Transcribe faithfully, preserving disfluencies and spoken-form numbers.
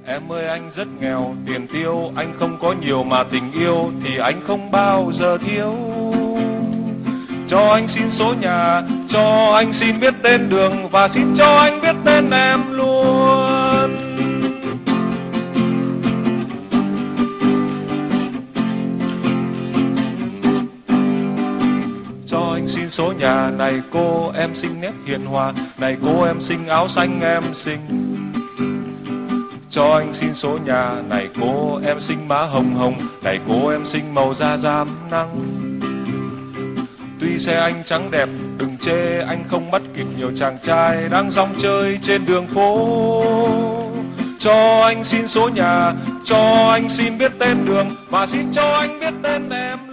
Em ơi anh rất nghèo, tiền tiêu anh không có nhiều mà tình yêu thì anh không bao giờ thiếu. Cho anh xin số nhà, cho anh xin biết tên đường và xin cho anh biết tên em luôn. Cho anh xin số nhà, này cô em xinh nét hiền hòa, này cô em xinh áo xanh em xinh. Cho anh xin số nhà, này cô em xinh má hồng hồng, này cô em xinh màu da rám nắng. Tuy xe anh trắng đẹp, đừng chê anh không bắt kịp nhiều chàng trai đang rong chơi trên đường phố. Cho anh xin số nhà, cho anh xin biết tên đường và xin cho anh biết tên em